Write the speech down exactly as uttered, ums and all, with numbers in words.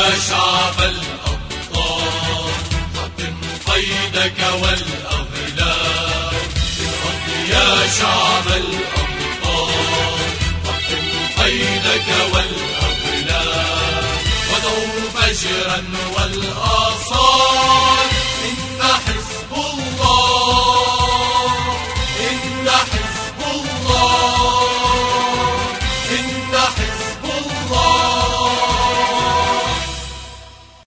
شعب الأبطال حطم قيدك والأغلال بالأرض يا شعب الأبطال حطم قيدك والأغلال ودعوا فجرا والآصال إن حزب الله